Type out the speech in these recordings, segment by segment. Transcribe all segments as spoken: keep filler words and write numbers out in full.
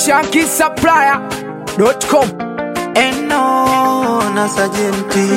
chunky supplier dot com. Eno na sajenti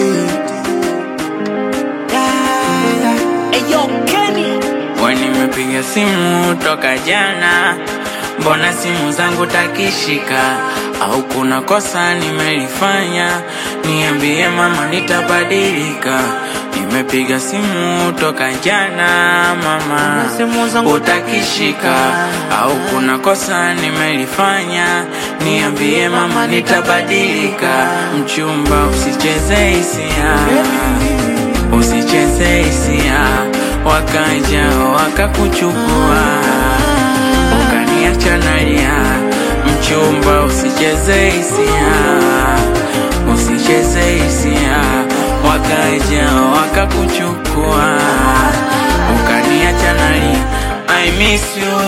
Eyo Kenny, Wani mepiga simu toka jana, mbona simu zangu takishika? Au kuna kosa nimelifanya? Niambie mama nitabadilika. Nimepiga simu toka jana mama, simu zangu utakishika? Au kuna kosa nimelifanya? Niambie mama nitabadilika. Mchumba usicheze hisia, usicheze hisia, wakaja wakakuchukua ukaniacha nalia. Mchumba usicheze hisia, usicheze hisia, wakaja wakakuchukua ukaniacha nalia. I miss you,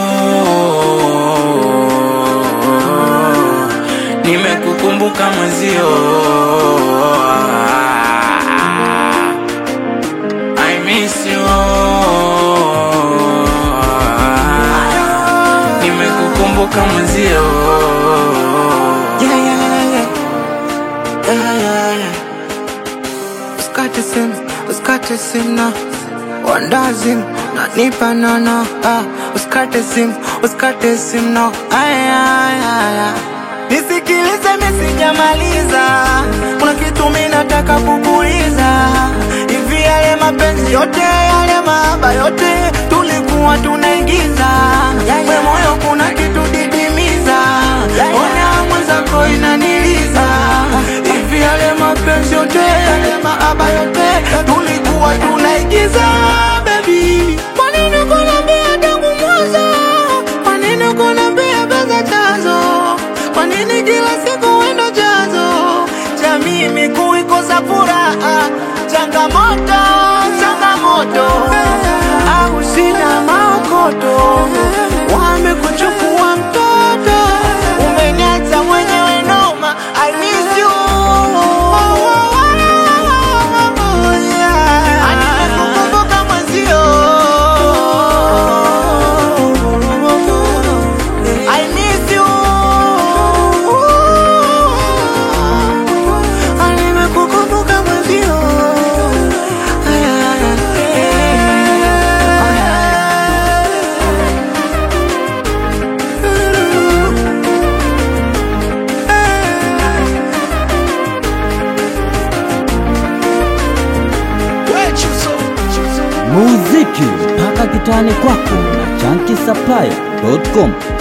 nimekukumbuka mwenzio. I miss you, nimekukumbuka mwenzio. Yeah, yeah, yeah, yeah, yeah, yeah. Usikate simu, usikate simu na wandazim na nipa nono. Ah, usikate simu, usikate simu no. Ay, ay, ay, ay. Nisikilize mimi sijamaliza, kuna kitu mimi nataka kukuuliza. Hivi yale mapenzi yote, yale mahaba yote tulikuwa tunaigiza, we moyo kuna kitu didimiza, ona mwenzako inaniliza. Hivi yale mapenzi yote, yale mahaba yote tulikuwa tunaigiza, baby. Kwa nini kunambia tangu mwanzo? Kwa nini kunambia pesa chanzo? Kwa nini kila siku wendo chanzo cha mimi kuikosa furaha? Changamoto, changamoto, au sina maokoto, wamekuchukua mtoto, umeniacha mwenyewe noma. I miss you, yeah. Nimekukumbuka mwenzio. I miss you, nimekukumbuka mwenzio. Muziki mpaka kitani kwako na chunky supplier dot com.